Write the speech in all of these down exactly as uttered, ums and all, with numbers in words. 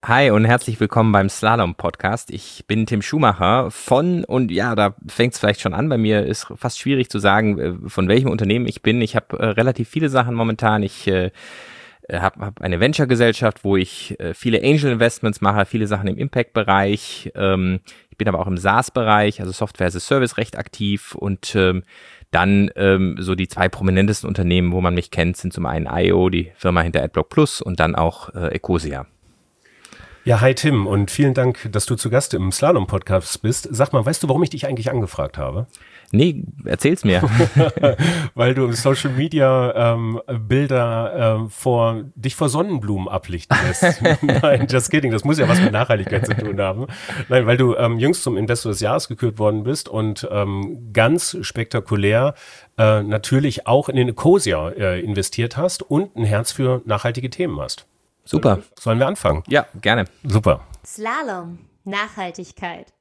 Hi und herzlich willkommen beim Slalom-Podcast. Ich bin Tim Schumacher von, und ja, da fängt es vielleicht schon an, bei mir ist fast schwierig zu sagen, von welchem Unternehmen ich bin. Ich habe äh, relativ viele Sachen momentan. Ich äh, habe hab eine Venture-Gesellschaft, wo ich äh, viele Angel-Investments mache, viele Sachen im Impact-Bereich. Ähm, ich bin aber auch im SaaS-Bereich, also Software as a Service, recht aktiv. Und ähm, dann ähm, so die zwei prominentesten Unternehmen, wo man mich kennt, sind zum einen I O, die Firma hinter AdBlock Plus, und dann auch äh, Ecosia. Ja, hi Tim und vielen Dank, dass du zu Gast im Slalom-Podcast bist. Sag mal, weißt du, warum ich dich eigentlich angefragt habe? Nee, erzähl's mir. Weil du im Social Media ähm, Bilder ähm, vor, dich vor Sonnenblumen ablichten lässt. Nein, just kidding, das muss ja was mit Nachhaltigkeit zu tun haben. Nein, weil du ähm, jüngst zum Investor des Jahres gekürt worden bist und ähm, ganz spektakulär äh, natürlich auch in den Ecosia äh, investiert hast und ein Herz für nachhaltige Themen hast. Super. Sollen wir anfangen? Ja, gerne. Super. Slalom, Nachhaltigkeit.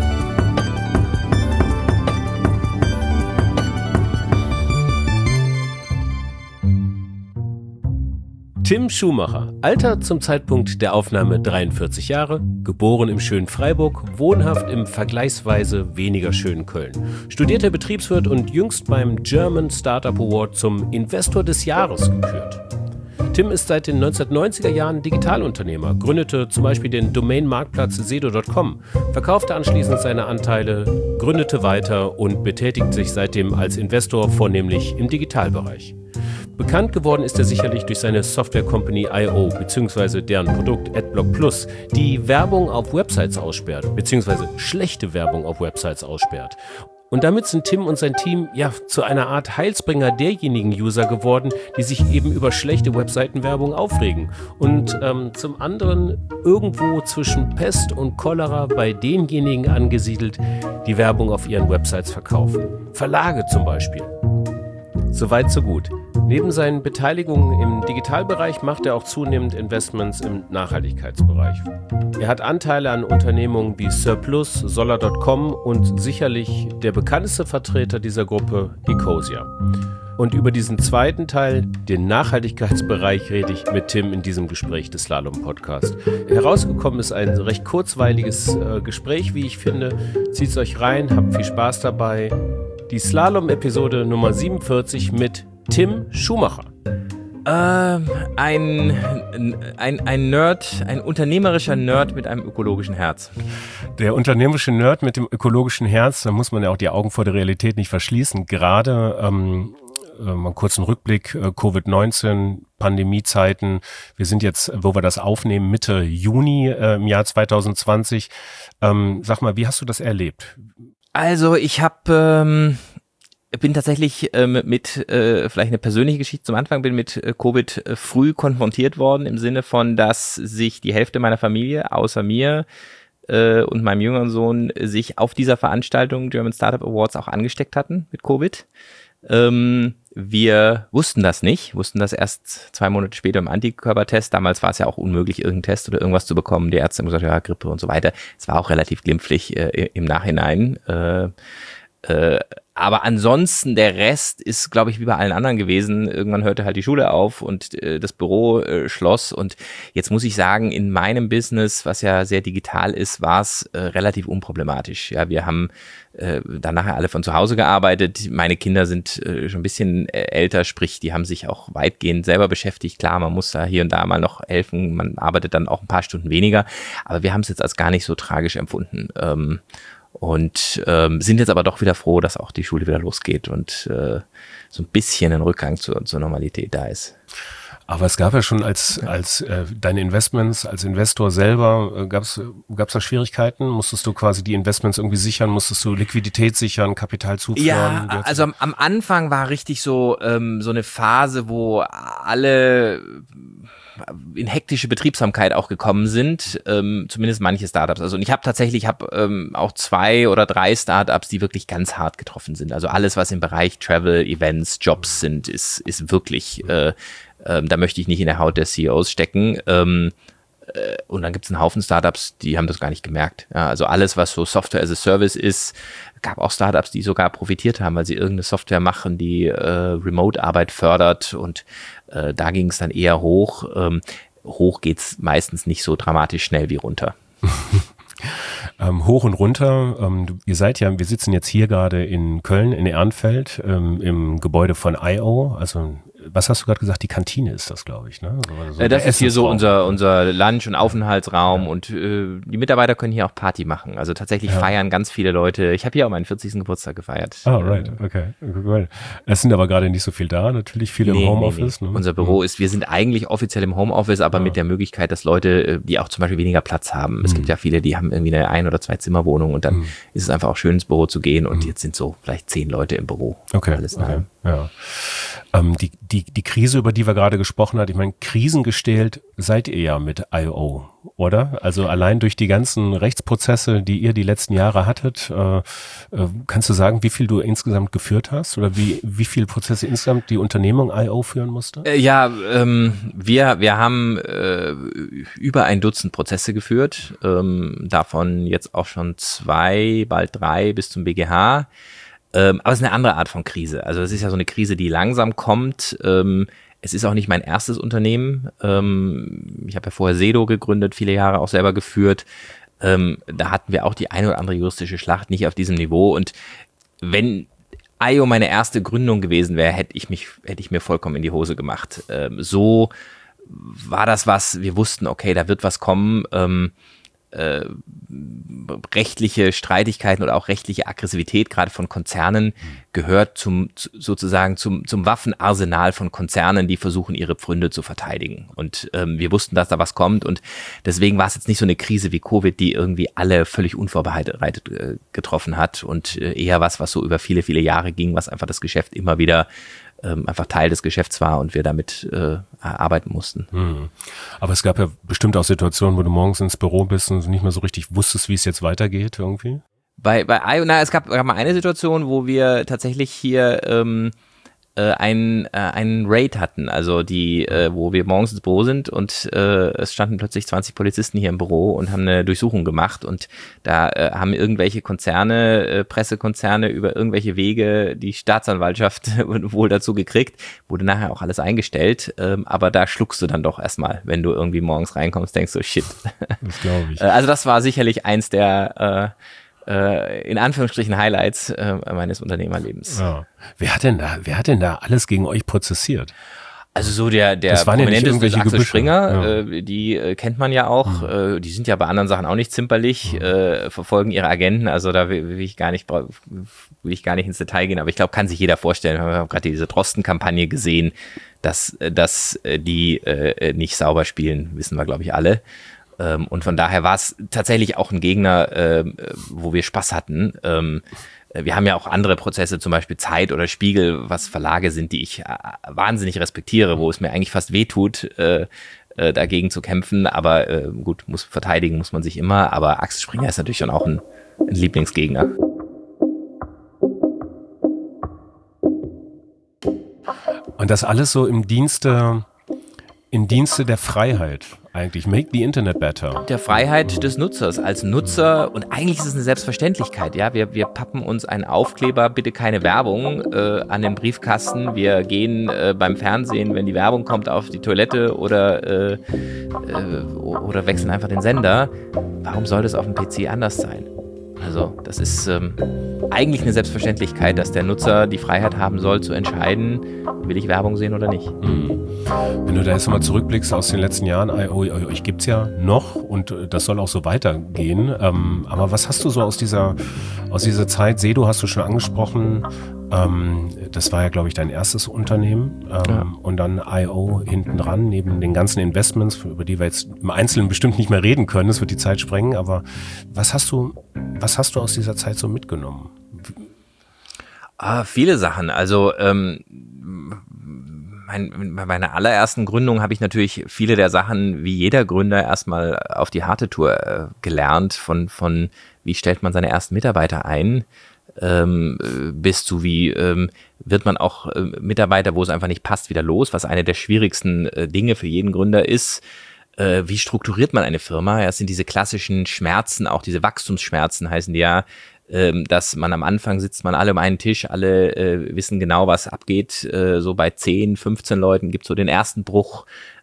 Tim Schumacher, Alter zum Zeitpunkt der Aufnahme dreiundvierzig Jahre, geboren im schönen Freiburg, wohnhaft im vergleichsweise weniger schönen Köln, studierter Betriebswirt und jüngst beim German Startup Award zum Investor des Jahres gekürt. Tim ist seit den neunzehnhundertneunziger Jahren Digitalunternehmer, gründete zum Beispiel den Domain-Marktplatz sedo Punkt com, verkaufte anschließend seine Anteile, gründete weiter und betätigt sich seitdem als Investor vornehmlich im Digitalbereich. Bekannt geworden ist er sicherlich durch seine Software-Company I O bzw. deren Produkt AdBlock Plus, die Werbung auf Websites aussperrt bzw. schlechte Werbung auf Websites aussperrt. Und damit sind Tim und sein Team ja zu einer Art Heilsbringer derjenigen User geworden, die sich eben über schlechte Webseitenwerbung aufregen. Und ähm, zum anderen irgendwo zwischen Pest und Cholera bei denjenigen angesiedelt, die Werbung auf ihren Websites verkaufen. Verlage zum Beispiel. Soweit so gut. Neben seinen Beteiligungen im Digitalbereich macht er auch zunehmend Investments im Nachhaltigkeitsbereich. Er hat Anteile an Unternehmungen wie Surplus, Solar Punkt com und sicherlich der bekannteste Vertreter dieser Gruppe, Ecosia. Und über diesen zweiten Teil, den Nachhaltigkeitsbereich, rede ich mit Tim in diesem Gespräch des Slalom-Podcast. Herausgekommen ist ein recht kurzweiliges äh, Gespräch, wie ich finde. Zieht's euch rein, habt viel Spaß dabei. Die Slalom-Episode Nummer siebenundvierzig mit Tim Schumacher. Ähm, ein, ein, ein Nerd, ein unternehmerischer Nerd mit einem ökologischen Herz. Der unternehmerische Nerd mit dem ökologischen Herz, da muss man ja auch die Augen vor der Realität nicht verschließen. Gerade ähm, äh, mal einen kurzen Rückblick, äh, Covid neunzehn, Pandemiezeiten. Wir sind jetzt, wo wir das aufnehmen, Mitte Juni äh, im Jahr zwanzig zwanzig. Ähm, sag mal, wie hast du das erlebt? Also ich habe... Ähm bin tatsächlich ähm, mit, äh, vielleicht eine persönliche Geschichte zum Anfang, bin mit äh, Covid äh, früh konfrontiert worden, im Sinne von, dass sich die Hälfte meiner Familie, außer mir äh, und meinem jüngeren Sohn, sich auf dieser Veranstaltung German Startup Awards auch angesteckt hatten mit Covid. Ähm, wir wussten das nicht, wussten das erst zwei Monate später im Antikörpertest. Damals war es ja auch unmöglich, irgendeinen Test oder irgendwas zu bekommen. Die Ärzte haben gesagt, ja, Grippe und so weiter. Es war auch relativ glimpflich äh, im Nachhinein. Äh, äh, Aber ansonsten, der Rest ist, glaube ich, wie bei allen anderen gewesen. Irgendwann hörte halt die Schule auf und äh, das Büro äh, schloss. Und jetzt muss ich sagen, in meinem Business, was ja sehr digital ist, war es äh, relativ unproblematisch. Ja, wir haben äh, dann nachher alle von zu Hause gearbeitet. Meine Kinder sind äh, schon ein bisschen äh, älter, sprich, die haben sich auch weitgehend selber beschäftigt. Klar, man muss da hier und da mal noch helfen. Man arbeitet dann auch ein paar Stunden weniger. Aber wir haben es jetzt als gar nicht so tragisch empfunden. Ähm, Und ähm, sind jetzt aber doch wieder froh, dass auch die Schule wieder losgeht und äh, so ein bisschen ein Rückgang zur, zur Normalität da ist. Aber es gab ja schon als als äh, deine Investments, als Investor selber, äh, gab es gab's da Schwierigkeiten? Musstest du quasi die Investments irgendwie sichern? Musstest du Liquidität sichern, Kapital zuführen? Ja, also am, am Anfang war richtig so ähm, so eine Phase, wo alle in hektische Betriebsamkeit auch gekommen sind, ähm, zumindest manche Startups. Also und ich habe tatsächlich, ich habe ähm, auch zwei oder drei Startups, die wirklich ganz hart getroffen sind. Also alles, was im Bereich Travel, Events, Jobs sind, ist ist wirklich, äh, äh, da möchte ich nicht in der Haut der C E Os stecken. Ähm, äh, und dann gibt es einen Haufen Startups, die haben das gar nicht gemerkt. Ja, also alles, was so Software as a Service ist, gab auch Startups, die sogar profitiert haben, weil sie irgendeine Software machen, die äh, Remote-Arbeit fördert und äh, da ging es dann eher hoch. Ähm, hoch geht's meistens nicht so dramatisch schnell wie runter. Ähm, hoch und runter, ähm, du, ihr seid ja, wir sitzen jetzt hier gerade in Köln, in Ehrenfeld, ähm, im Gebäude von I O, also was hast du gerade gesagt, die Kantine ist das, glaube ich, ne? So, so äh, das ist hier so unser, unser Lunch- und Aufenthaltsraum ja. und äh, die Mitarbeiter können hier auch Party machen, also tatsächlich ja. feiern ganz viele Leute, ich habe hier auch meinen vierzigsten Geburtstag gefeiert. Ah, right, okay, cool. Es sind aber gerade nicht so viel da, natürlich viele nee, im Homeoffice. Nee, nee. Ne? Unser Büro ist, wir sind eigentlich offiziell im Homeoffice, aber ja. mit der Möglichkeit, dass Leute, die auch zum Beispiel weniger Platz haben, es mhm. gibt ja viele, die haben irgendwie eine Ein- oder zwei Zimmerwohnung und dann mhm. ist es einfach auch schön ins Büro zu gehen und mhm. jetzt sind so vielleicht zehn Leute im Büro. Okay, alles okay. Ja. Ähm, die, die, die Krise, über die wir gerade gesprochen haben, ich meine, krisengestählt seid ihr ja mit I O, oder? Also allein durch die ganzen Rechtsprozesse, die ihr die letzten Jahre hattet, äh, äh, kannst du sagen, wie viel du insgesamt geführt hast oder wie, wie viele Prozesse insgesamt die Unternehmung I O führen musste? Äh, ja, ähm, wir, wir haben äh, über ein Dutzend Prozesse geführt, ähm, davon jetzt auch schon zwei, bald drei bis zum B G H. Ähm, aber es ist eine andere Art von Krise. Also es ist ja so eine Krise, die langsam kommt. Ähm, es ist auch nicht mein erstes Unternehmen. Ähm, ich habe ja vorher Sedo gegründet, viele Jahre auch selber geführt. Ähm, da hatten wir auch die eine oder andere juristische Schlacht, nicht auf diesem Niveau. Und wenn I O meine erste Gründung gewesen wäre, hätte ich mich, hätte ich mir vollkommen in die Hose gemacht. Ähm, so war das was, wir wussten, okay, da wird was kommen. Ähm, Äh, rechtliche Streitigkeiten oder auch rechtliche Aggressivität gerade von Konzernen gehört zum sozusagen zum zum Waffenarsenal von Konzernen, die versuchen, ihre Pfründe zu verteidigen. Und ähm, wir wussten, dass da was kommt und deswegen war es jetzt nicht so eine Krise wie Covid, die irgendwie alle völlig unvorbereitet äh, getroffen hat und äh, eher was, was so über viele, viele Jahre ging, was einfach das Geschäft immer wieder ähm, einfach Teil des Geschäfts war und wir damit äh, arbeiten mussten. Hm. Aber es gab ja bestimmt auch Situationen, wo du morgens ins Büro bist und nicht mehr so richtig wusstest, wie es jetzt weitergeht irgendwie? Bei, bei I O, na, es gab, gab mal eine Situation, wo wir tatsächlich hier ähm, äh, einen, äh, einen Raid hatten, also die, äh, wo wir morgens ins Büro sind und äh, es standen plötzlich zwanzig Polizisten hier im Büro und haben eine Durchsuchung gemacht und da äh, haben irgendwelche Konzerne, äh, Pressekonzerne über irgendwelche Wege die Staatsanwaltschaft wohl dazu gekriegt, wurde nachher auch alles eingestellt, ähm, aber da schluckst du dann doch erstmal, wenn du irgendwie morgens reinkommst, denkst du, shit. Das glaube ich. Also das war sicherlich eins der äh, in Anführungsstrichen Highlights äh, meines Unternehmerlebens. Ja. Wer hat denn da, wer hat denn da alles gegen euch prozessiert? Also so der, der prominenteste ja Axel Springer, ja. äh, die äh, kennt man ja auch, mhm. äh, die sind ja bei anderen Sachen auch nicht zimperlich, mhm. äh, verfolgen ihre Agenten, also da will, will ich gar nicht, will ich gar nicht ins Detail gehen, aber ich glaube, kann sich jeder vorstellen, wir haben gerade diese Drosten-Kampagne gesehen, dass, dass die äh, nicht sauber spielen, wissen wir, glaube ich, alle. Und von daher war es tatsächlich auch ein Gegner, äh, wo wir Spaß hatten. Ähm, wir haben ja auch andere Prozesse, zum Beispiel Zeit oder Spiegel, was Verlage sind, die ich äh, wahnsinnig respektiere, wo es mir eigentlich fast wehtut, äh, äh, dagegen zu kämpfen. Aber äh, gut, muss verteidigen muss man sich immer. Aber Axel Springer ist natürlich schon auch ein, ein Lieblingsgegner. Und das alles so im Dienste, im Dienste der Freiheit. Eigentlich make the Internet better. Der Freiheit des Nutzers als Nutzer und eigentlich ist es eine Selbstverständlichkeit. Ja, wir, wir pappen uns einen Aufkleber, bitte keine Werbung, äh, an den Briefkasten. Wir gehen äh, beim Fernsehen, wenn die Werbung kommt, auf die Toilette oder, äh, äh, oder wechseln einfach den Sender. Warum soll das auf dem P C anders sein? Also das ist ähm, eigentlich eine Selbstverständlichkeit, dass der Nutzer die Freiheit haben soll, zu entscheiden, will ich Werbung sehen oder nicht. Mhm. Wenn du da jetzt mal zurückblickst aus den letzten Jahren, euch gibt es ja noch und das soll auch so weitergehen. Ähm, aber was hast du so aus dieser, aus dieser Zeit, Sedo hast du schon angesprochen, ähm, das war ja, glaube ich, dein erstes Unternehmen ähm, ja. Und dann I O hinten dran, neben den ganzen Investments, über die wir jetzt im Einzelnen bestimmt nicht mehr reden können, das wird die Zeit sprengen, aber was hast du, was hast du aus dieser Zeit so mitgenommen? Ah, viele Sachen, also ähm, Mein, bei meiner allerersten Gründung habe ich natürlich viele der Sachen, wie jeder Gründer, erstmal auf die harte Tour äh, gelernt, von, von wie stellt man seine ersten Mitarbeiter ein, ähm, bis zu wie ähm, wird man auch äh, Mitarbeiter, wo es einfach nicht passt, wieder los, was eine der schwierigsten äh, Dinge für jeden Gründer ist. Äh, wie strukturiert man eine Firma? Ja, es sind diese klassischen Schmerzen, auch diese Wachstumsschmerzen heißen die ja, dass man am Anfang sitzt man alle um einen Tisch, alle äh, wissen genau, was abgeht. Äh, so bei zehn, fünfzehn Leuten gibt es so den ersten Bruch.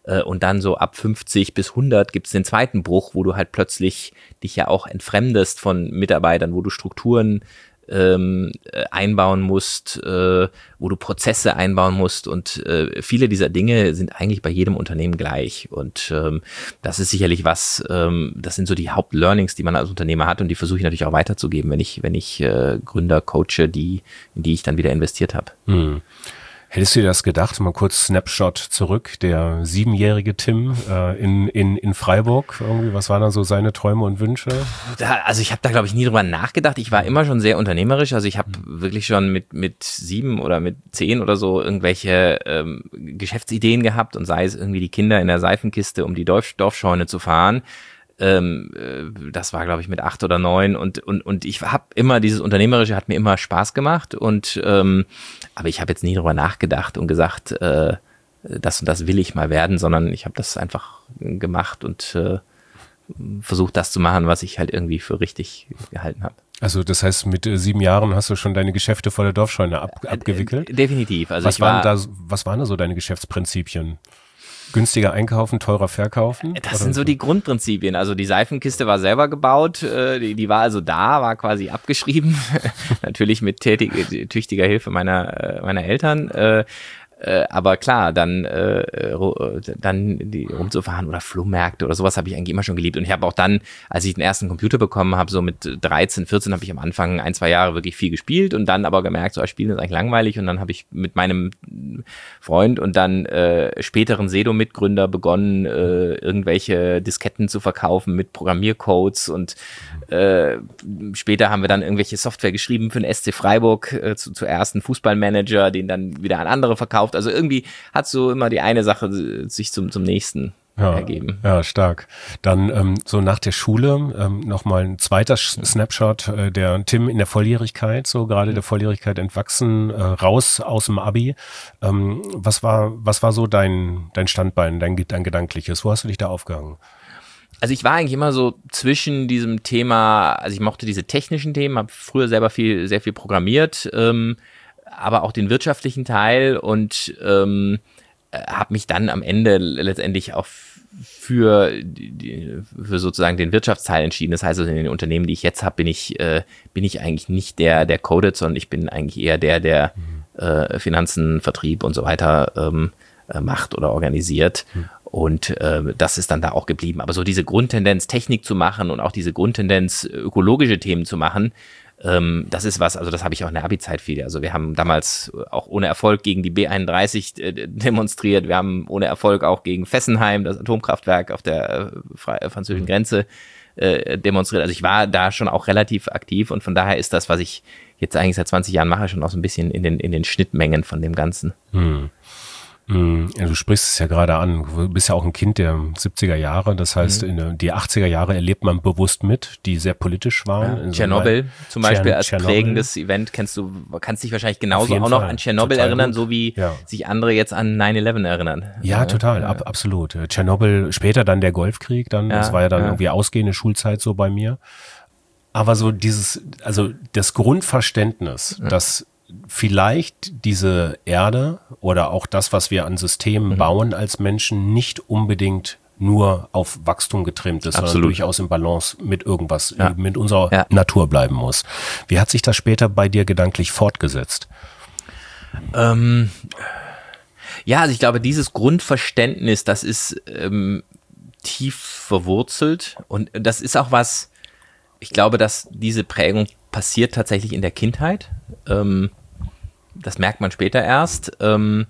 Äh, und dann so ab fünfzig bis hundert gibt es den zweiten Bruch, wo du halt plötzlich dich ja auch entfremdest von Mitarbeitern, wo du Strukturen ähm, einbauen musst, äh, wo du Prozesse einbauen musst und äh, viele dieser Dinge sind eigentlich bei jedem Unternehmen gleich und ähm, das ist sicherlich was, ähm, das sind so die Hauptlearnings, die man als Unternehmer hat und die versuche ich natürlich auch weiterzugeben, wenn ich, wenn ich äh, Gründer coache, die, in die ich dann wieder investiert habe. Hm. Hättest du dir das gedacht? Mal kurz Snapshot zurück. Der siebenjährige Tim äh, in, in, in Freiburg. Irgendwie, was waren da so seine Träume und Wünsche? Da, also ich habe da, glaube ich, nie drüber nachgedacht. Ich war immer schon sehr unternehmerisch. Also ich habe wirklich schon mit, mit sieben oder mit zehn oder so irgendwelche ähm, Geschäftsideen gehabt und sei es irgendwie die Kinder in der Seifenkiste, um die Dorf, Dorfscheune zu fahren. Ähm, das war, glaube ich, mit acht oder neun und und und ich habe immer, dieses Unternehmerische hat mir immer Spaß gemacht und ähm, aber ich habe jetzt nie drüber nachgedacht und gesagt, äh, das und das will ich mal werden, sondern ich habe das einfach gemacht und äh, versucht, das zu machen, was ich halt irgendwie für richtig gehalten habe. Also das heißt, mit äh, sieben Jahren hast du schon deine Geschäfte vor der Dorfscheune ab, abgewickelt? Äh, definitiv. Also was, ich war, waren da, was waren da so deine Geschäftsprinzipien? Günstiger einkaufen, teurer verkaufen? Das sind so die Grundprinzipien. Also die Seifenkiste war selber gebaut, die, die war also da, war quasi abgeschrieben. Natürlich mit tätig, tüchtiger Hilfe meiner, meiner Eltern. Äh, aber klar, dann, äh, dann die rumzufahren oder Flohmärkte oder sowas habe ich eigentlich immer schon geliebt. Und ich habe auch dann, als ich den ersten Computer bekommen habe, so mit dreizehn, vierzehn, habe ich am Anfang ein, zwei Jahre wirklich viel gespielt und dann aber gemerkt, so Spielen ist eigentlich langweilig. Und dann habe ich mit meinem Freund und dann äh, späteren Sedo-Mitgründer begonnen, äh, irgendwelche Disketten zu verkaufen mit Programmiercodes und äh, später haben wir dann irgendwelche Software geschrieben für den S C Freiburg, äh, zu, zuerst einen Fußballmanager, den dann wieder an andere verkauft. Also irgendwie hat so immer die eine Sache sich zum, zum nächsten ja, ergeben. Ja, stark. Dann ähm, so nach der Schule ähm, nochmal ein zweiter Snapshot, äh, der Tim in der Volljährigkeit, so gerade mhm. der Volljährigkeit entwachsen, äh, raus aus dem Abi. Ähm, was war was war so dein dein Standbein, dein, dein Gedankliches? Wo hast du dich da aufgehangen? Also ich war eigentlich immer so zwischen diesem Thema, also ich mochte diese technischen Themen, habe früher selber viel, sehr viel programmiert, ähm, aber auch den wirtschaftlichen Teil und ähm, habe mich dann am Ende letztendlich auch für, die, für sozusagen den Wirtschaftsteil entschieden. Das heißt, also in den Unternehmen, die ich jetzt habe, bin ich, äh, bin ich eigentlich nicht der, der codet, sondern ich bin eigentlich eher der, der äh, Finanzen, Vertrieb und so weiter ähm, äh, macht oder organisiert. Mhm. Und äh, das ist dann da auch geblieben. Aber so diese Grundtendenz, Technik zu machen und auch diese Grundtendenz, ökologische Themen zu machen, ähm, das ist was, also das habe ich auch in der Abi-Zeit viel. Also wir haben damals auch ohne Erfolg gegen die B einunddreißig äh, demonstriert. Wir haben ohne Erfolg auch gegen Fessenheim, das Atomkraftwerk auf der äh, französischen Grenze, äh, demonstriert. Also ich war da schon auch relativ aktiv und von daher ist das, was ich jetzt eigentlich seit zwanzig Jahren mache, schon auch so ein bisschen in den, in den Schnittmengen von dem Ganzen. Hm. Ja, du sprichst es ja gerade an, du bist ja auch ein Kind der siebziger Jahre, das heißt, mhm. in die achtziger Jahre erlebt man bewusst mit, die sehr politisch waren. Ja, Tschernobyl zum Beispiel als Tschernobyl. Prägendes Event, kennst du, kannst dich wahrscheinlich genauso auch noch Fall. an Tschernobyl total erinnern, gut. so wie ja. sich andere jetzt an nine eleven erinnern. Ja, ja. total, ja. Ab, absolut. Tschernobyl, später dann der Golfkrieg, dann, ja, das war ja dann ja. irgendwie ausgehende Schulzeit so bei mir. Aber so dieses, also das Grundverständnis, ja. dass vielleicht diese Erde oder auch das, was wir an Systemen mhm. bauen als Menschen, nicht unbedingt nur auf Wachstum getrimmt ist, Absolut. sondern durchaus im Balance mit irgendwas, ja. mit unserer ja. Natur bleiben muss. Wie hat sich das später bei dir gedanklich fortgesetzt? Ähm, ja, also ich glaube, dieses Grundverständnis, das ist ähm, tief verwurzelt und das ist auch was, ich glaube, dass diese Prägung passiert tatsächlich in der Kindheit. Ähm, das merkt man später erst. Ähm,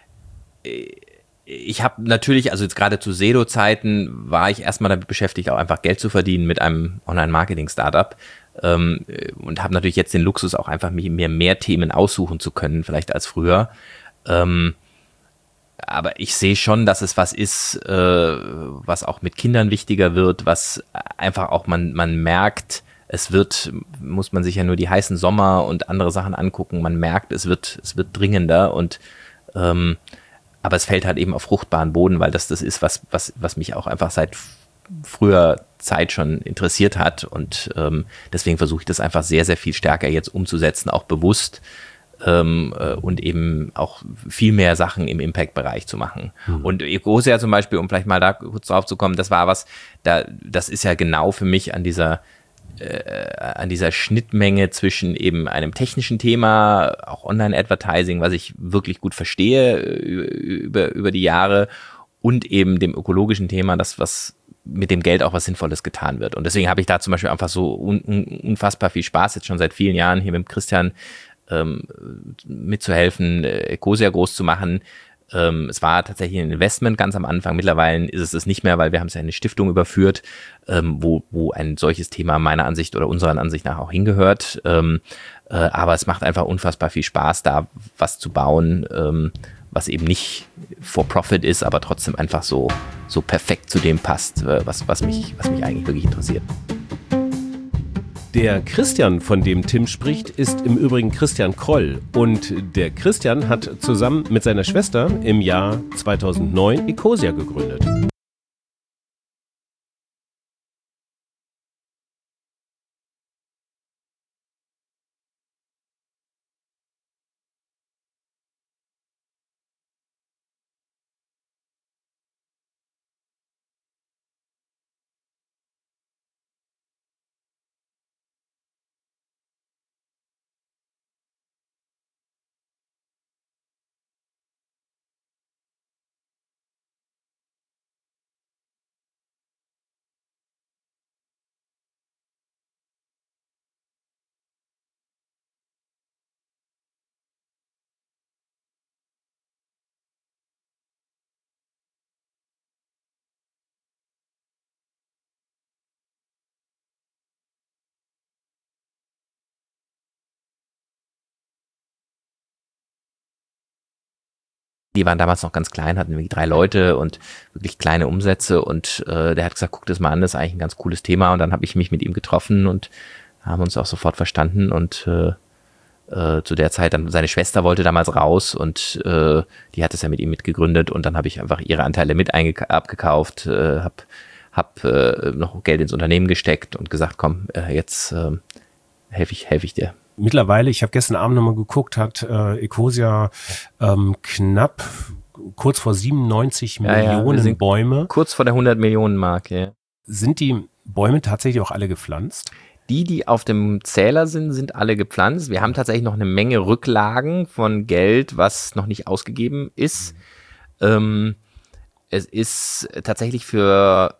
ich habe natürlich, also jetzt gerade zu Sedo-Zeiten war ich erstmal damit beschäftigt, auch einfach Geld zu verdienen mit einem Online-Marketing-Startup ähm, und habe natürlich jetzt den Luxus, auch einfach mir mehr, mehr Themen aussuchen zu können, vielleicht als früher. Ähm, aber ich sehe schon, dass es was ist, äh, was auch mit Kindern wichtiger wird, was einfach auch man, man merkt, es wird, muss man sich ja nur die heißen Sommer und andere Sachen angucken, man merkt, es wird, es wird dringender und ähm, aber es fällt halt eben auf fruchtbaren Boden, weil das das ist, was, was, was mich auch einfach seit früher Zeit schon interessiert hat und ähm, deswegen versuche ich das einfach sehr, sehr viel stärker jetzt umzusetzen, auch bewusst ähm, äh, und eben auch viel mehr Sachen im Impact-Bereich zu machen. Mhm. Und Ecosia zum Beispiel, um vielleicht mal da kurz drauf zu kommen, das war was, da, das ist ja genau für mich an dieser äh, an dieser Schnittmenge zwischen eben einem technischen Thema, auch Online-Advertising, was ich wirklich gut verstehe über, über die Jahre, und eben dem ökologischen Thema, das was mit dem Geld auch was Sinnvolles getan wird. Und deswegen habe ich da zum Beispiel einfach so un, un, unfassbar viel Spaß, jetzt schon seit vielen Jahren hier mit dem Christian ähm, mitzuhelfen, Ecosia groß zu machen. Ähm, es war tatsächlich ein Investment ganz am Anfang. Mittlerweile ist es es nicht mehr, weil wir haben es ja in eine Stiftung überführt, ähm, wo, wo ein solches Thema meiner Ansicht oder unserer Ansicht nach auch hingehört. Ähm, äh, aber es macht einfach unfassbar viel Spaß, da was zu bauen, ähm, was eben nicht for profit ist, aber trotzdem einfach so, so perfekt zu dem passt, was, was mich, was mich eigentlich wirklich interessiert. Der Christian, von dem Tim spricht, ist im Übrigen Christian Kroll. Und der Christian hat zusammen mit seiner Schwester im Jahr zweitausendneun Ecosia gegründet. Die waren damals noch ganz klein, hatten irgendwie drei Leute und wirklich kleine Umsätze, und äh, der hat gesagt, guck das mal an, das ist eigentlich ein ganz cooles Thema. Und dann habe ich mich mit ihm getroffen und haben uns auch sofort verstanden, und äh, äh, zu der Zeit dann, seine Schwester wollte damals raus, und äh, die hat es ja mit ihm mitgegründet, und dann habe ich einfach ihre Anteile mit abgekauft, äh, habe hab, äh, noch Geld ins Unternehmen gesteckt und gesagt, komm, äh, jetzt äh, helfe ich, helf ich dir. Mittlerweile, ich habe gestern Abend nochmal geguckt, hat äh, Ecosia ähm, knapp kurz vor siebenundneunzig ja, Millionen ja, Bäume. Kurz vor der hundert Millionen Marke. Ja. Sind die Bäume tatsächlich auch alle gepflanzt? Die, die auf dem Zähler sind, sind alle gepflanzt. Wir haben tatsächlich noch eine Menge Rücklagen von Geld, was noch nicht ausgegeben ist. Mhm. Ähm, es ist tatsächlich für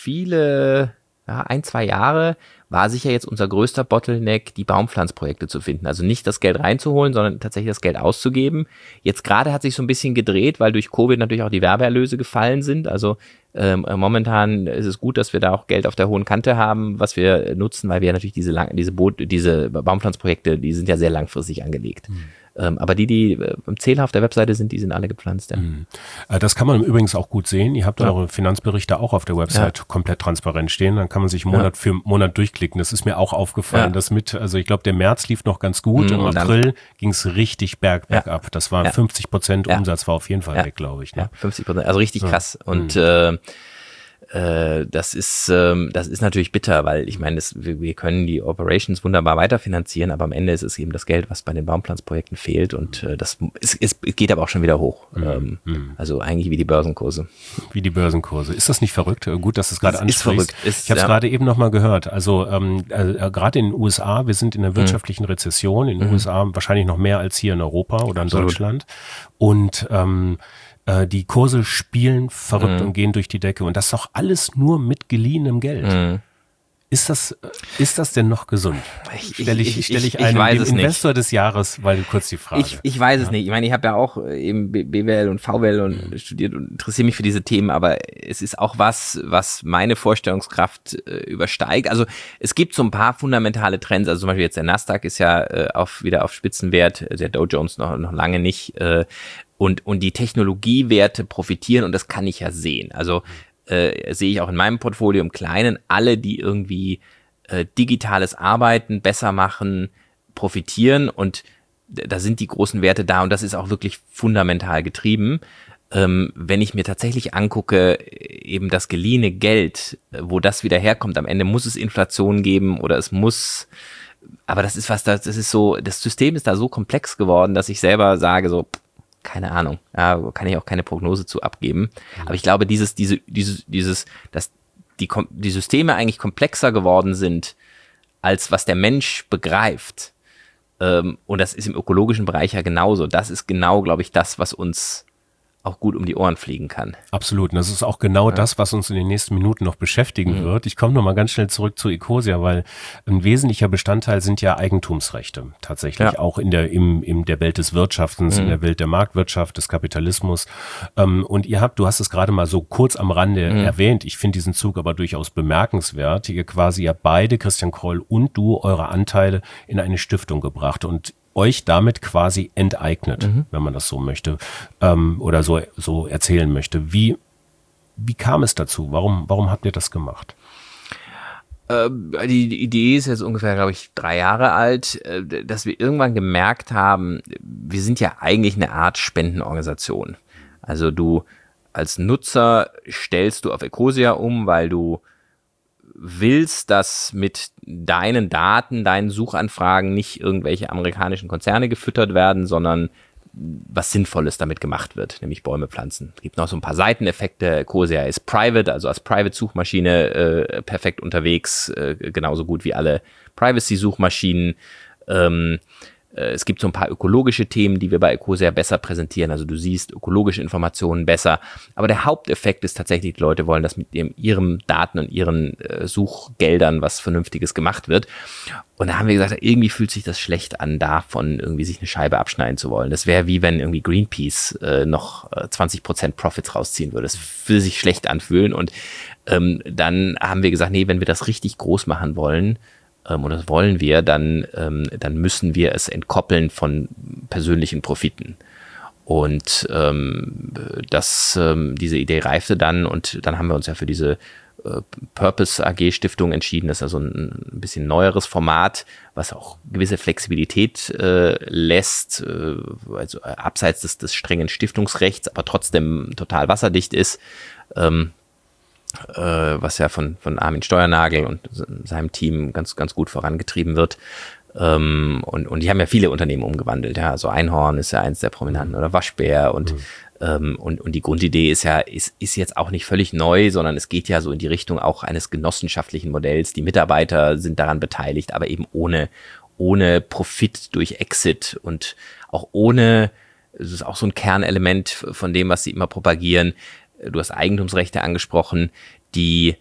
viele, ja, ein, zwei Jahre war sicher jetzt unser größter Bottleneck, die Baumpflanzprojekte zu finden. Also nicht das Geld reinzuholen, sondern tatsächlich das Geld auszugeben. Jetzt gerade hat sich so ein bisschen gedreht, weil durch Covid natürlich auch die Werbeerlöse gefallen sind. Also ähm, momentan ist es gut, dass wir da auch Geld auf der hohen Kante haben, was wir nutzen, weil wir natürlich diese lang, diese, Boot, diese Baumpflanzprojekte, die sind ja sehr langfristig angelegt. Mhm. Ähm, aber die, die im Zähler auf der Webseite sind, die sind alle gepflanzt. Ja. Mhm. Das kann man übrigens auch gut sehen. Ihr habt ja. eure Finanzberichte auch auf der Website ja. komplett transparent stehen. Dann kann man sich Monat ja. für Monat durchklicken. Das ist mir auch aufgefallen, ja. dass mit, also ich glaube, der März lief noch ganz gut. Mhm, Im April ging es richtig berg, bergab. Ja. Das war ja. fünfzig Prozent ja. Umsatz war auf jeden Fall ja. weg, glaube ich. Ne? Ja, fünfzig Prozent, also richtig ja. krass. Und mhm. äh, äh, das ist ähm, das ist natürlich bitter, weil ich meine, das, wir, wir können die Operations wunderbar weiterfinanzieren, aber am Ende ist es eben das Geld, was bei den Baumpflanzprojekten fehlt, und äh, das es, es geht aber auch schon wieder hoch. Mhm. Ähm, mhm. Also eigentlich wie die Börsenkurse. Wie die Börsenkurse. Ist das nicht verrückt? Gut, dass du es gerade ansprichst. Ist verrückt. Ist, ich habe es ja. gerade eben nochmal gehört. Also ähm, äh, gerade in den U S A, wir sind in einer wirtschaftlichen mhm. Rezession, in den mhm. U S A wahrscheinlich noch mehr als hier in Europa oder in Absolut. Deutschland. Und ähm, die Kurse spielen verrückt mhm. und gehen durch die Decke. Und das doch alles nur mit geliehenem Geld. Mhm. Ist das, ist das denn noch gesund? Stelle ich, ich, stell ich, ich einen ich dem Investor nicht. des Jahres, weil du kurz die Frage. Ich, ich weiß ja. es nicht. Ich meine, ich habe ja auch eben B W L und V W L und mhm. studiert und interessiere mich für diese Themen, aber es ist auch was, was meine Vorstellungskraft äh, übersteigt. Also es gibt so ein paar fundamentale Trends. Also zum Beispiel jetzt der Nasdaq ist ja äh, auf, wieder auf Spitzenwert, der Dow Jones noch, noch lange nicht. Äh, Und, und die Technologiewerte profitieren, und das kann ich ja sehen. Also äh, sehe ich auch in meinem Portfolio im Kleinen, alle, die irgendwie äh, digitales Arbeiten besser machen, profitieren, und da sind die großen Werte da, und das ist auch wirklich fundamental getrieben. Ähm, wenn ich mir tatsächlich angucke, eben das geliehene Geld, wo das wieder herkommt, am Ende muss es Inflation geben oder es muss aber das ist was, das ist so, das System ist da so komplex geworden, dass ich selber sage so, keine Ahnung, ja, kann ich auch keine Prognose zu abgeben. Aber ich glaube, dieses, diese, dieses, dieses, dass die, die Systeme eigentlich komplexer geworden sind, als was der Mensch begreift. Ähm, und das ist im ökologischen Bereich ja genauso. Das ist genau, glaube ich, das, was uns auch gut um die Ohren fliegen kann. Absolut. Und das ist auch genau ja. das, was uns in den nächsten Minuten noch beschäftigen mhm. wird. Ich komme nochmal ganz schnell zurück zu Ecosia, weil ein wesentlicher Bestandteil sind ja Eigentumsrechte. Tatsächlich ja. auch in der, im, in der Welt des Wirtschaftens, mhm. in der Welt der Marktwirtschaft, des Kapitalismus. Und ihr habt, du hast es gerade mal so kurz am Rande mhm. erwähnt. Ich finde diesen Zug aber durchaus bemerkenswert. Ihr quasi ja beide, Christian Kroll und du, eure Anteile in eine Stiftung gebracht und euch damit quasi enteignet, mhm. wenn man das so möchte, ähm, oder so, so erzählen möchte. Wie, wie kam es dazu? Warum, warum habt ihr das gemacht? Äh, die, die Idee ist jetzt ungefähr, glaube ich, drei Jahre alt, äh, dass wir irgendwann gemerkt haben, wir sind ja eigentlich eine Art Spendenorganisation. Also du als Nutzer stellst du auf Ecosia um, weil du willst, dass mit deinen Daten, deinen Suchanfragen nicht irgendwelche amerikanischen Konzerne gefüttert werden, sondern was Sinnvolles damit gemacht wird, nämlich Bäume pflanzen. Es gibt noch so ein paar Seiteneffekte. Ecosia ist private, also als Private-Suchmaschine äh, perfekt unterwegs, äh, genauso gut wie alle Privacy-Suchmaschinen. Ähm, Es gibt so ein paar ökologische Themen, die wir bei Ecosia besser präsentieren. Also du siehst ökologische Informationen besser. Aber der Haupteffekt ist tatsächlich, die Leute wollen, dass mit dem, ihren Daten und ihren äh, Suchgeldern was Vernünftiges gemacht wird. Und da haben wir gesagt, irgendwie fühlt sich das schlecht an, davon irgendwie sich eine Scheibe abschneiden zu wollen. Das wäre wie wenn irgendwie Greenpeace äh, noch äh, zwanzig Prozent Profits rausziehen würde. Das würde sich schlecht anfühlen. Und ähm, dann haben wir gesagt, nee, wenn wir das richtig groß machen wollen, und das wollen wir, dann, ähm, dann müssen wir es entkoppeln von persönlichen Profiten. Und ähm, das, ähm, diese Idee reifte dann und dann haben wir uns ja für diese äh, Purpose A G Stiftung entschieden. Das ist also ein, ein bisschen neueres Format, was auch gewisse Flexibilität äh, lässt, äh, also abseits des, des strengen Stiftungsrechts, aber trotzdem total wasserdicht ist. Ähm, was ja von, von Armin Steuernagel und seinem Team ganz, ganz gut vorangetrieben wird. Und, und die haben ja viele Unternehmen umgewandelt. Ja, also Einhorn ist ja eins der prominenten oder Waschbär und, mhm. und, und die Grundidee ist ja, ist, ist jetzt auch nicht völlig neu, sondern es geht ja so in die Richtung auch eines genossenschaftlichen Modells. Die Mitarbeiter sind daran beteiligt, aber eben ohne, ohne Profit durch Exit und auch ohne, das ist auch so ein Kernelement von dem, was sie immer propagieren. Du hast Eigentumsrechte angesprochen, die,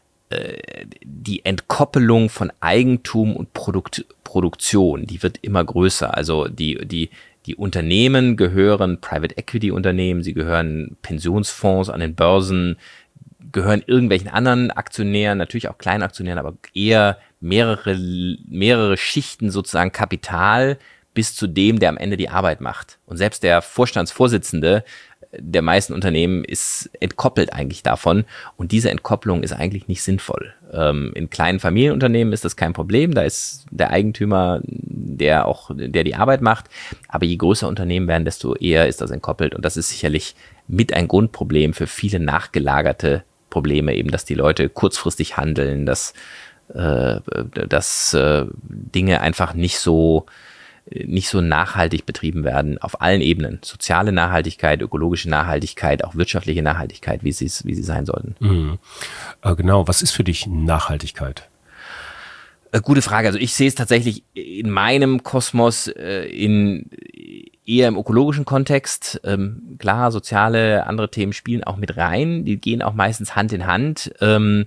äh, die Entkoppelung von Eigentum und Produkt, Produktion, die wird immer größer. Also die, die, die Unternehmen gehören Private Equity Unternehmen, sie gehören Pensionsfonds an den Börsen, gehören irgendwelchen anderen Aktionären, natürlich auch Kleinaktionären, aber eher mehrere, mehrere Schichten sozusagen Kapital bis zu dem, der am Ende die Arbeit macht. Und selbst der Vorstandsvorsitzende der meisten Unternehmen ist entkoppelt eigentlich davon und diese Entkopplung ist eigentlich nicht sinnvoll. Ähm, in kleinen Familienunternehmen ist das kein Problem, da ist der Eigentümer, der auch, der die Arbeit macht, aber je größer Unternehmen werden, desto eher ist das entkoppelt und das ist sicherlich mit ein Grundproblem für viele nachgelagerte Probleme, eben, dass die Leute kurzfristig handeln, dass, äh, dass äh, Dinge einfach nicht so nicht so nachhaltig betrieben werden auf allen Ebenen. Soziale Nachhaltigkeit, ökologische Nachhaltigkeit, auch wirtschaftliche Nachhaltigkeit, wie sie wie sie sein sollten. Mhm. Äh, genau, was ist für dich Nachhaltigkeit? Äh, gute Frage. Also ich sehe es tatsächlich in meinem Kosmos äh, in eher im ökologischen Kontext. Ähm, klar, soziale, andere Themen spielen auch mit rein. Die gehen auch meistens Hand in Hand. Ähm,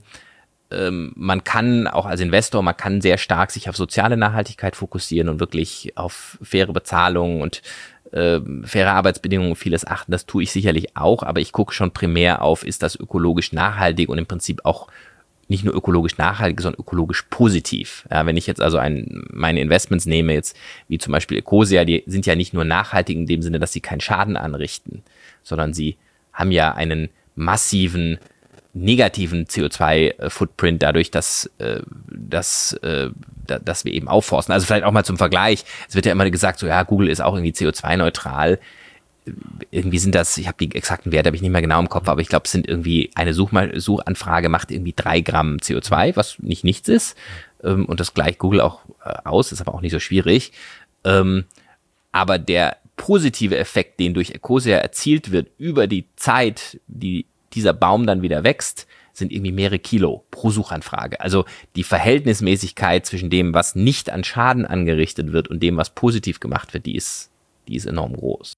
Man kann auch als Investor, man kann sehr stark sich auf soziale Nachhaltigkeit fokussieren und wirklich auf faire Bezahlung und äh, faire Arbeitsbedingungen und vieles achten. Das tue ich sicherlich auch, aber ich gucke schon primär auf, ist das ökologisch nachhaltig und im Prinzip auch nicht nur ökologisch nachhaltig, sondern ökologisch positiv. Ja, wenn ich jetzt also ein, meine Investments nehme, jetzt wie zum Beispiel Ecosia, die sind ja nicht nur nachhaltig in dem Sinne, dass sie keinen Schaden anrichten, sondern sie haben ja einen massiven negativen C O zwei Footprint dadurch, dass, äh, dass, äh, dass wir eben aufforsten. Also vielleicht auch mal zum Vergleich. Es wird ja immer gesagt, so ja, Google ist auch irgendwie C O zwei neutral. Irgendwie sind das, ich habe die exakten Werte, habe ich nicht mehr genau im Kopf, aber ich glaube, es sind irgendwie, eine Suchma- Suchanfrage macht irgendwie drei Gramm C O zwei, was nicht nichts ist. Und das gleicht Google auch aus, ist aber auch nicht so schwierig. Ähm, aber der positive Effekt, den durch Ecosia erzielt wird über die Zeit, die dieser Baum dann wieder wächst, sind irgendwie mehrere Kilo pro Suchanfrage. Also die Verhältnismäßigkeit zwischen dem, was nicht an Schaden angerichtet wird und dem, was positiv gemacht wird, die ist, die ist enorm groß.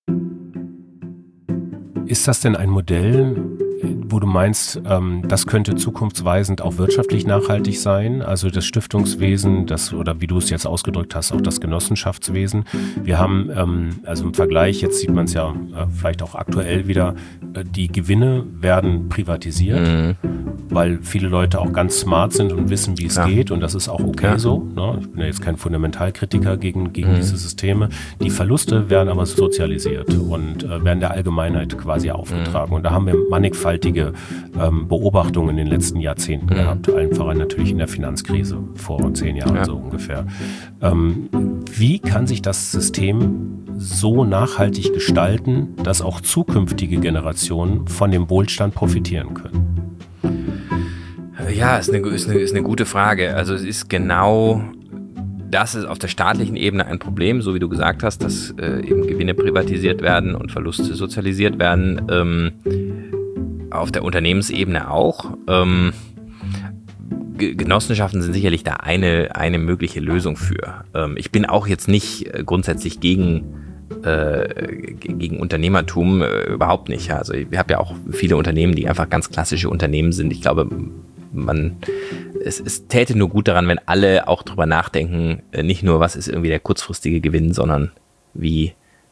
Ist das denn ein Modell, wo du meinst, ähm, das könnte zukunftsweisend auch wirtschaftlich nachhaltig sein? Also das Stiftungswesen, das oder wie du es jetzt ausgedrückt hast, auch das Genossenschaftswesen. Wir haben, ähm, also im Vergleich, jetzt sieht man es ja äh, vielleicht auch aktuell wieder, äh, die Gewinne werden privatisiert, mhm. weil viele Leute auch ganz smart sind und wissen, wie es ja. geht und das ist auch okay ja. so. Ne? Ich bin ja jetzt kein Fundamentalkritiker gegen, gegen mhm. diese Systeme. Die Verluste werden aber sozialisiert und äh, werden der Allgemeinheit quasi aufgetragen. Mhm. Und da haben wir mannigfaltige ähm, Beobachtungen in den letzten Jahrzehnten mhm. gehabt, allen voran natürlich in der Finanzkrise vor zehn Jahren ja. so ungefähr. Ähm, wie kann sich das System so nachhaltig gestalten, dass auch zukünftige Generationen von dem Wohlstand profitieren können? Ja, ist eine, ist eine, ist eine gute Frage. Also es ist genau, das ist auf der staatlichen Ebene ein Problem, so wie du gesagt hast, dass äh, eben Gewinne privatisiert werden und Verluste sozialisiert werden. Ähm, auf der Unternehmensebene auch. Ähm, Genossenschaften sind sicherlich da eine, eine mögliche Lösung für. Ähm, ich bin auch jetzt nicht grundsätzlich gegen Äh, gegen Unternehmertum, äh, überhaupt nicht. Also ich habe ja auch viele Unternehmen, die einfach ganz klassische Unternehmen sind. Ich glaube, man es, es täte nur gut daran, wenn alle auch drüber nachdenken, äh, nicht nur, was ist irgendwie der kurzfristige Gewinn, sondern wie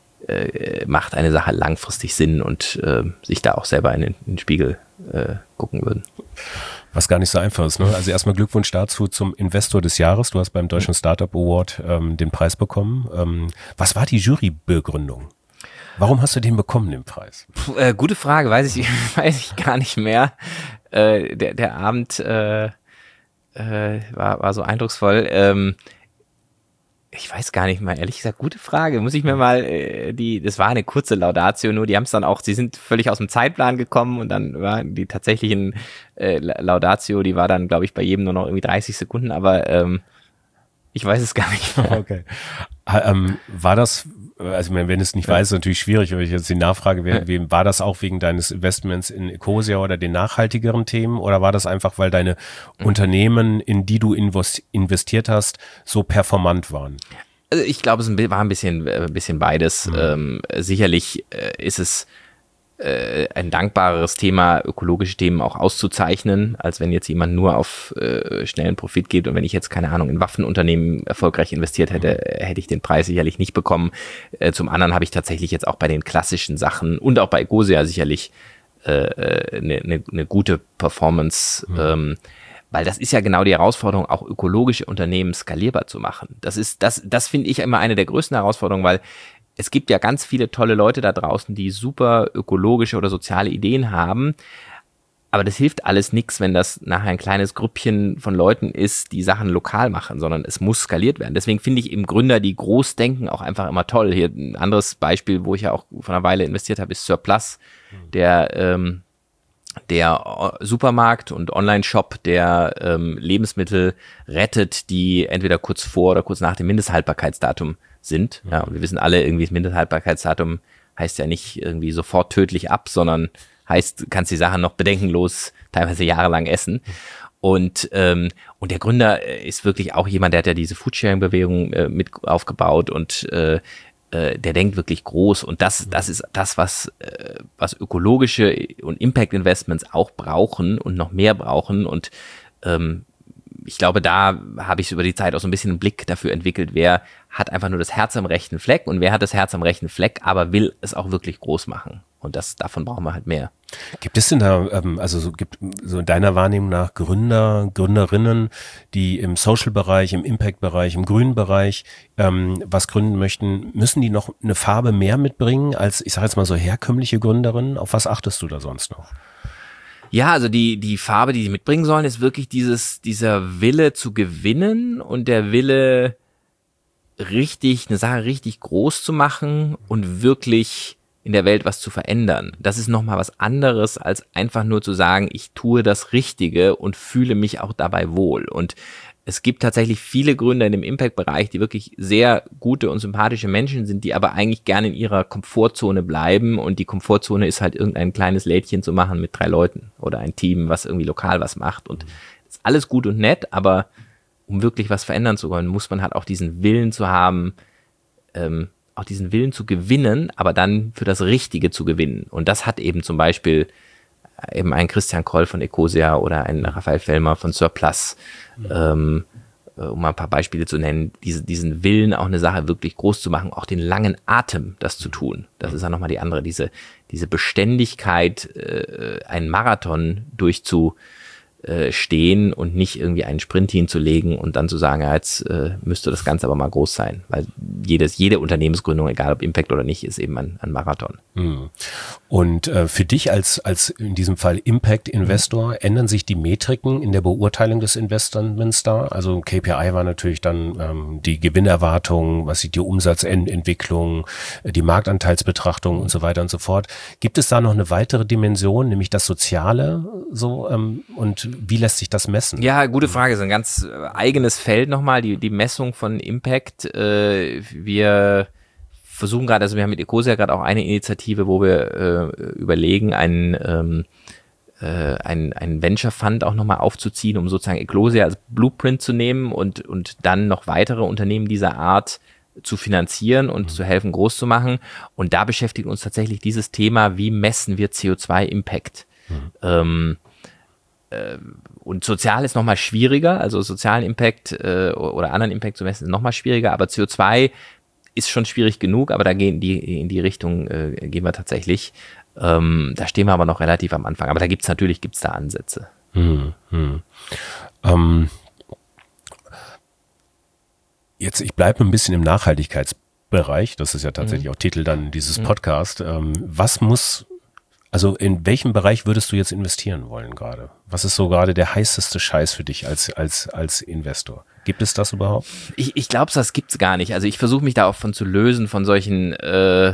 äh, macht eine Sache langfristig Sinn und äh, sich da auch selber in den, in den Spiegel äh, gucken würden. Was gar nicht so einfach ist. Ne? Also erstmal Glückwunsch dazu zum Investor des Jahres. Du hast beim Deutschen Startup Award ähm, den Preis bekommen. Ähm, was war die Jurybegründung? Warum hast du den bekommen, den Preis? Puh, äh, gute Frage, weiß ich, weiß ich gar nicht mehr. Äh, der, der Abend äh, äh, war, war so eindrucksvoll. Ähm, Ich weiß gar nicht mal, ehrlich gesagt, gute Frage. Muss ich mir mal, äh, die, das war eine kurze Laudatio nur, die haben es dann auch, sie sind völlig aus dem Zeitplan gekommen und dann war die tatsächlichen äh, Laudatio, die war dann, glaube ich, bei jedem nur noch irgendwie dreißig Sekunden, aber ähm, ich weiß es gar nicht mehr. Okay. Ähm, war das, also wenn es nicht ja. weiß, ist es natürlich schwierig, wenn ich jetzt die Nachfrage wäre, wem war das auch wegen deines Investments in Ecosia oder den nachhaltigeren Themen oder war das einfach, weil deine mhm. Unternehmen, in die du investiert hast, so performant waren? Also ich glaube, es war ein bisschen, ein bisschen beides. Mhm. Ähm, sicherlich äh, ist es äh, ein dankbareres Thema, ökologische Themen auch auszuzeichnen, als wenn jetzt jemand nur auf äh, schnellen Profit geht. Und wenn ich jetzt, keine Ahnung, in Waffenunternehmen erfolgreich investiert hätte, mhm. hätte ich den Preis sicherlich nicht bekommen. Äh, zum anderen habe ich tatsächlich jetzt auch bei den klassischen Sachen und auch bei Ecosia sicherlich eine äh, ne, ne, ne gute Performance, mhm. ähm, weil das ist ja genau die Herausforderung, auch ökologische Unternehmen skalierbar zu machen. Das ist, das, das finde ich immer eine der größten Herausforderungen, weil es gibt ja ganz viele tolle Leute da draußen, die super ökologische oder soziale Ideen haben, aber das hilft alles nichts, wenn das nachher ein kleines Grüppchen von Leuten ist, die Sachen lokal machen, sondern es muss skaliert werden. Deswegen finde ich eben Gründer, die groß denken, auch einfach immer toll. Hier ein anderes Beispiel, wo ich ja auch vor einer Weile investiert habe, ist Surplus, der ähm, der Supermarkt und Online-Shop, der ähm, Lebensmittel rettet, die entweder kurz vor oder kurz nach dem Mindesthaltbarkeitsdatum sind. Ja, und wir wissen alle, irgendwie das Mindesthaltbarkeitsdatum heißt ja nicht irgendwie sofort tödlich ab, sondern heißt, du kannst die Sachen noch bedenkenlos teilweise jahrelang essen. Und ähm, und der Gründer ist wirklich auch jemand, der hat ja diese Foodsharing-Bewegung äh, mit aufgebaut und äh, der denkt wirklich groß und das, das ist das, was, was ökologische und Impact-Investments auch brauchen und noch mehr brauchen und ähm, ich glaube, da habe ich über die Zeit auch so ein bisschen einen Blick dafür entwickelt, wer hat einfach nur das Herz am rechten Fleck und wer hat das Herz am rechten Fleck, aber will es auch wirklich groß machen und das, davon brauchen wir halt mehr. Gibt es denn da, ähm, also so gibt so in deiner Wahrnehmung nach Gründer, Gründerinnen, die im Social-Bereich, im Impact-Bereich, im grünen Bereich ähm, was gründen möchten, müssen die noch eine Farbe mehr mitbringen als, ich sage jetzt mal so herkömmliche Gründerinnen? Auf was achtest du da sonst noch? Ja, also die, die Farbe, die sie mitbringen sollen, ist wirklich dieses, dieser Wille zu gewinnen und der Wille, richtig, eine Sache richtig groß zu machen und wirklich in der Welt was zu verändern. Das ist nochmal was anderes, als einfach nur zu sagen, ich tue das Richtige und fühle mich auch dabei wohl. Und es gibt tatsächlich viele Gründer in dem Impact-Bereich, die wirklich sehr gute und sympathische Menschen sind, die aber eigentlich gerne in ihrer Komfortzone bleiben. Und die Komfortzone ist halt irgendein kleines Lädchen zu machen mit drei Leuten oder ein Team, was irgendwie lokal was macht. Und ist alles gut und nett, aber um wirklich was verändern zu können, muss man halt auch diesen Willen zu haben, ähm, auch diesen Willen zu gewinnen, aber dann für das Richtige zu gewinnen. Und das hat eben zum Beispiel eben ein Christian Kroll von Ecosia oder ein Raphael Fellmer von Surplus, mhm. ähm, um mal ein paar Beispiele zu nennen, diese, diesen Willen, auch eine Sache wirklich groß zu machen, auch den langen Atem, das zu tun. Das ist ja nochmal die andere, diese, diese Beständigkeit, äh, einen Marathon durchzu stehen und nicht irgendwie einen Sprint hinzulegen und dann zu sagen, ja, jetzt äh, müsste das Ganze aber mal groß sein. Weil jedes, jede Unternehmensgründung, egal ob Impact oder nicht, ist eben ein, ein Marathon. Und äh, für dich als, als in diesem Fall Impact-Investor, mhm. ändern sich die Metriken in der Beurteilung des Investments da? Also K P I war natürlich dann ähm, die Gewinnerwartung, was sieht die Umsatzentwicklung, die Marktanteilsbetrachtung und so weiter und so fort. Gibt es da noch eine weitere Dimension, nämlich das Soziale so ähm, und wie lässt sich das messen? Ja, gute Frage. Das ist ein ganz eigenes Feld nochmal, die, die Messung von Impact. Äh, wir versuchen gerade, also wir haben mit Ecosia gerade auch eine Initiative, wo wir äh, überlegen, einen, ähm, äh, einen, einen Venture Fund auch nochmal aufzuziehen, um sozusagen Ecosia als Blueprint zu nehmen und, und dann noch weitere Unternehmen dieser Art zu finanzieren und mhm. zu helfen, groß zu machen. Und da beschäftigt uns tatsächlich dieses Thema, wie messen wir C O zwei Impact? Mhm. Ähm, Und sozial ist nochmal schwieriger, also sozialen Impact äh, oder anderen Impact zu messen ist nochmal schwieriger, aber C O zwei ist schon schwierig genug, aber da gehen die in die Richtung äh, gehen wir tatsächlich. Ähm, da stehen wir aber noch relativ am Anfang, aber da gibt's natürlich gibt's da Ansätze. Hm, hm. Ähm, jetzt, ich bleibe ein bisschen im Nachhaltigkeitsbereich, das ist ja tatsächlich mhm. auch Titel dann dieses mhm. Podcast. Ähm, was muss Also in welchem Bereich würdest du jetzt investieren wollen gerade? Was ist so gerade der heißeste Scheiß für dich als als als Investor? Gibt es das überhaupt? Ich, ich glaube, das gibt's gar nicht. Also ich versuche mich da auch von zu lösen, von solchen äh,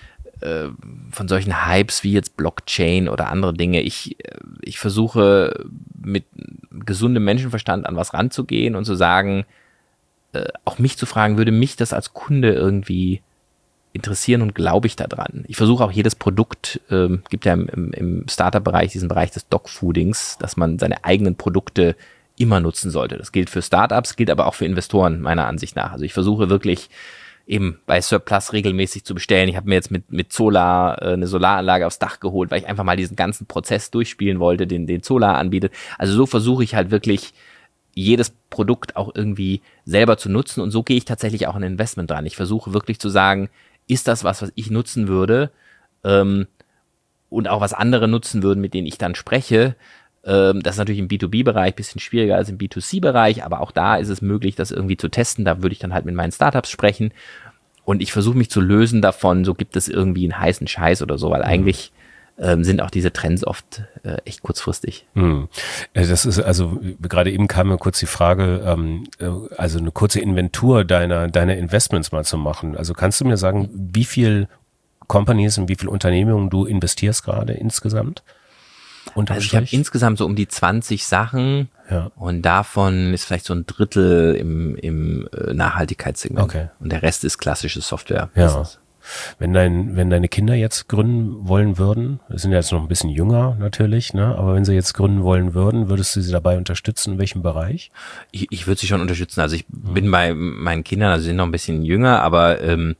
äh, von solchen Hypes wie jetzt Blockchain oder andere Dinge. Ich, ich versuche mit gesundem Menschenverstand an was ranzugehen und zu sagen, äh, auch mich zu fragen, würde mich das als Kunde irgendwie interessieren und glaube ich da dran. Ich versuche auch jedes Produkt, ähm, gibt ja im, im Startup-Bereich diesen Bereich des Dogfoodings, dass man seine eigenen Produkte immer nutzen sollte. Das gilt für Startups, gilt aber auch für Investoren meiner Ansicht nach. Also ich versuche wirklich eben bei Surplus regelmäßig zu bestellen. Ich habe mir jetzt mit mit Solar äh, eine Solaranlage aufs Dach geholt, weil ich einfach mal diesen ganzen Prozess durchspielen wollte, den den Solar anbietet. Also so versuche ich halt wirklich jedes Produkt auch irgendwie selber zu nutzen und so gehe ich tatsächlich auch ein Investment dran. Ich versuche wirklich zu sagen, ist das was, was ich nutzen würde ähm, und auch was andere nutzen würden, mit denen ich dann spreche. Ähm, das ist natürlich im B zwei B-Bereich ein bisschen schwieriger als im B zwei C-Bereich, aber auch da ist es möglich, das irgendwie zu testen. Da würde ich dann halt mit meinen Startups sprechen und ich versuche mich zu lösen davon, so gibt es irgendwie einen heißen Scheiß oder so, weil mhm. eigentlich ähm, sind auch diese Trends oft äh, echt kurzfristig. Hm. Das ist also, gerade eben kam mir kurz die Frage, ähm, also eine kurze Inventur deiner, deiner Investments mal zu machen. Also kannst du mir sagen, wie viel Companies und wie viel Unternehmungen du investierst gerade insgesamt? Also ich habe insgesamt so um die zwanzig Sachen ja. und davon ist vielleicht so ein Drittel im, im Nachhaltigkeitssegment okay. und der Rest ist klassische Software. Ja. Wenn dein, wenn deine Kinder jetzt gründen wollen würden, sind ja jetzt noch ein bisschen jünger natürlich, ne? Aber wenn sie jetzt gründen wollen würden, würdest du sie dabei unterstützen? In welchem Bereich? Ich, ich würde sie schon unterstützen. Also ich mhm. bin bei meinen Kindern, also sie sind noch ein bisschen jünger, aber ähm,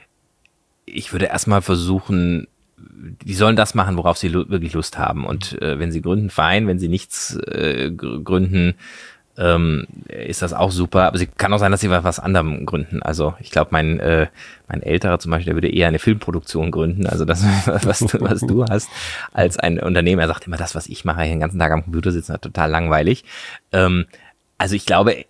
ich würde erstmal versuchen, die sollen das machen, worauf sie lu- wirklich Lust haben. Und äh, wenn sie gründen, fein. Wenn sie nichts äh, gründen, ähm, ist das auch super. Aber sie kann auch sein, dass sie was anderem gründen. Also ich glaube, mein äh, mein Älterer zum Beispiel, der würde eher eine Filmproduktion gründen, also das, was du, was du hast, als ein Unternehmen. Er sagt immer, das, was ich mache, hier den ganzen Tag am Computer sitzen, ist total langweilig. Ähm, also ich glaube, sie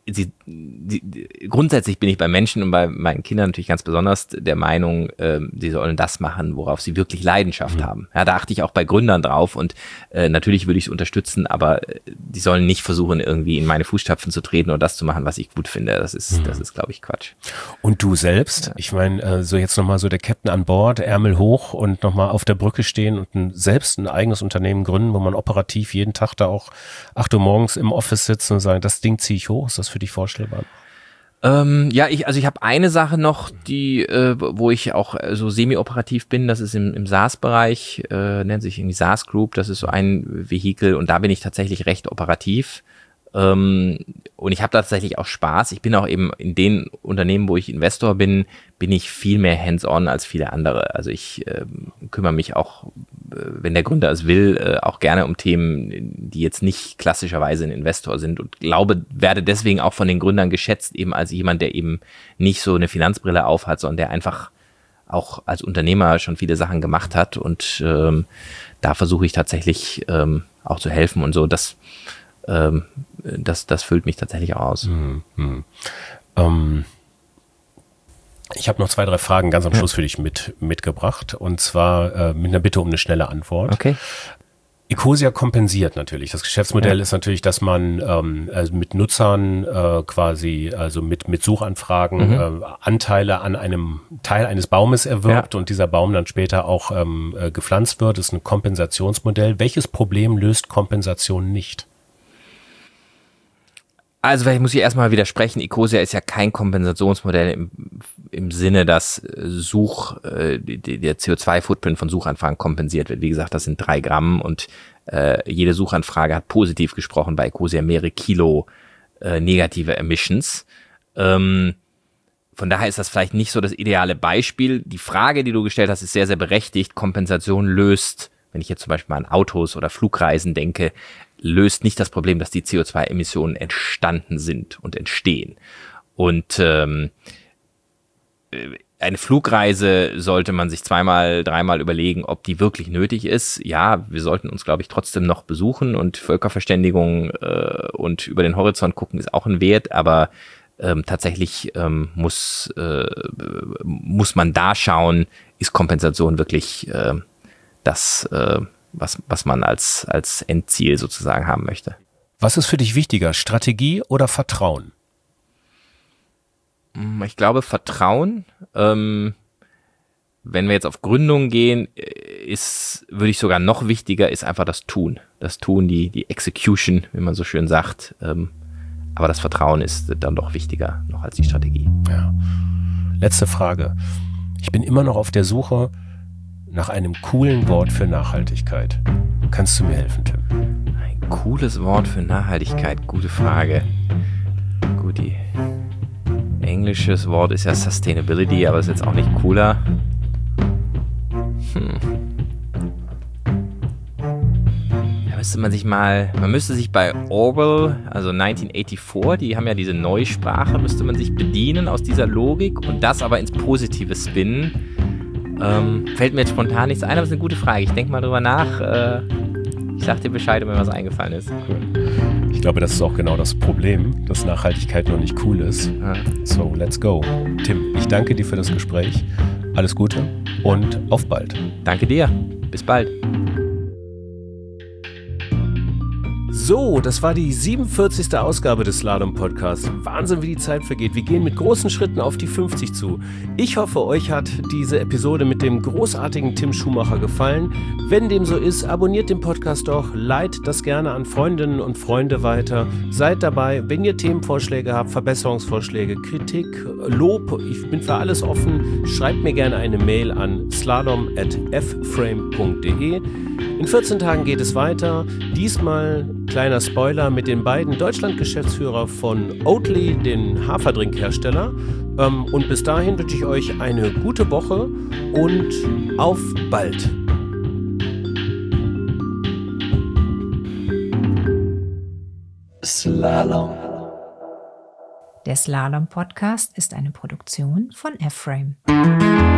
die, die, grundsätzlich bin ich bei Menschen und bei meinen Kindern natürlich ganz besonders der Meinung, äh, sie sollen das machen, worauf sie wirklich Leidenschaft mhm. haben. Ja, da achte ich auch bei Gründern drauf und äh, natürlich würde ich es unterstützen, aber äh, die sollen nicht versuchen, irgendwie in meine Fußstapfen zu treten oder das zu machen, was ich gut finde. Das ist, mhm. das ist, glaube ich, Quatsch. Und du selbst? Ja. Ich meine, äh, so jetzt nochmal so der Captain an Bord, Ärmel hoch und nochmal auf der Brücke stehen und ein, selbst ein eigenes Unternehmen gründen, wo man operativ jeden Tag da auch acht Uhr morgens im Office sitzt und sagt, das Ding ziehe ich hoch. Ist das für dich vorstellbar? Ähm, ja, ich, also ich habe eine Sache noch, die, äh, wo ich auch äh, so semi-operativ bin, das ist im, im SaaS-Bereich, äh, nennt sich irgendwie SaaS Group, das ist so ein Vehikel und da bin ich tatsächlich recht operativ. Ähm, und ich habe tatsächlich auch Spaß. Ich bin auch eben in den Unternehmen, wo ich Investor bin, bin ich viel mehr hands-on als viele andere. Also ich äh, kümmere mich auch, äh, wenn der Gründer es will, äh, auch gerne um Themen, die jetzt nicht klassischerweise ein Investor sind und glaube, werde deswegen auch von den Gründern geschätzt, eben als jemand, der eben nicht so eine Finanzbrille aufhat, sondern der einfach auch als Unternehmer schon viele Sachen gemacht hat und ähm, da versuche ich tatsächlich ähm, auch zu helfen und so. Das Ähm, das, das füllt mich tatsächlich auch aus. Hm, hm. Ähm, ich habe noch zwei, drei Fragen ganz am Schluss für dich mit, mitgebracht und zwar äh, mit einer Bitte um eine schnelle Antwort. Okay. Ecosia kompensiert natürlich. Das Geschäftsmodell ja. ist natürlich, dass man ähm, also mit Nutzern äh, quasi, also mit, mit Suchanfragen mhm. äh, Anteile an einem Teil eines Baumes erwirbt ja. und dieser Baum dann später auch ähm, äh, gepflanzt wird. Das ist ein Kompensationsmodell. Welches Problem löst Kompensation nicht? Also vielleicht muss ich erstmal widersprechen, Ecosia ist ja kein Kompensationsmodell im, im Sinne, dass Such, äh, die, der C O zwei Footprint von Suchanfragen kompensiert wird. Wie gesagt, das sind drei Gramm und äh, jede Suchanfrage hat positiv gesprochen bei Ecosia mehrere Kilo äh, negative Emissions. Ähm, von daher ist das vielleicht nicht so das ideale Beispiel. Die Frage, die du gestellt hast, ist sehr, sehr berechtigt. Kompensation löst, wenn ich jetzt zum Beispiel mal an Autos oder Flugreisen denke, löst nicht das Problem, dass die C O zwei Emissionen entstanden sind und entstehen. Und ähm, eine Flugreise sollte man sich zweimal, dreimal überlegen, ob die wirklich nötig ist. Ja, wir sollten uns, glaube ich, trotzdem noch besuchen und Völkerverständigung äh, und über den Horizont gucken ist auch ein Wert, aber ähm, tatsächlich ähm, muss, äh, muss man da schauen, ist Kompensation wirklich äh, das äh, was, was man als, als Endziel sozusagen haben möchte. Was ist für dich wichtiger, Strategie oder Vertrauen? Ich glaube Vertrauen. Ähm, wenn wir jetzt auf Gründung gehen, ist, würde ich sogar noch wichtiger, ist einfach das Tun. Das Tun, die, die Execution, wie man so schön sagt. Ähm, aber das Vertrauen ist dann doch wichtiger noch als die Strategie. Ja. Letzte Frage. Ich bin immer noch auf der Suche nach einem coolen Wort für Nachhaltigkeit. Kannst du mir helfen, Tim? Ein cooles Wort für Nachhaltigkeit, gute Frage. Gut, die englisches Wort ist ja Sustainability, aber ist jetzt auch nicht cooler. Hm. Da müsste man sich mal, man müsste sich bei Orwell, also neunzehnhundertvierundachtzig, die haben ja diese Neusprache, müsste man sich bedienen aus dieser Logik und das aber ins Positive spinnen. Ähm, fällt mir jetzt spontan nichts ein, aber es ist eine gute Frage. Ich denke mal drüber nach. Äh, ich sag dir Bescheid, wenn mir was eingefallen ist. Cool. Ich glaube, das ist auch genau das Problem, dass Nachhaltigkeit noch nicht cool ist. Ja. So, let's go. Tim, ich danke dir für das Gespräch. Alles Gute und auf bald. Danke dir. Bis bald. So, das war die siebenundvierzigste Ausgabe des Slalom-Podcasts. Wahnsinn, wie die Zeit vergeht. Wir gehen mit großen Schritten auf die fünfzig zu. Ich hoffe, euch hat diese Episode mit dem großartigen Tim Schumacher gefallen. Wenn dem so ist, abonniert den Podcast doch, leitet das gerne an Freundinnen und Freunde weiter. Seid dabei, wenn ihr Themenvorschläge habt, Verbesserungsvorschläge, Kritik, Lob, ich bin für alles offen. Schreibt mir gerne eine Mail an slalom at f frame punkt de. In vierzehn Tagen geht es weiter. Diesmal, kleiner Spoiler, mit den beiden Deutschland-Geschäftsführer von Oatly, den Haferdrinkhersteller. Ähm, und bis dahin wünsche ich euch eine gute Woche und auf bald. Slalom. Der Slalom-Podcast ist eine Produktion von F-Frame.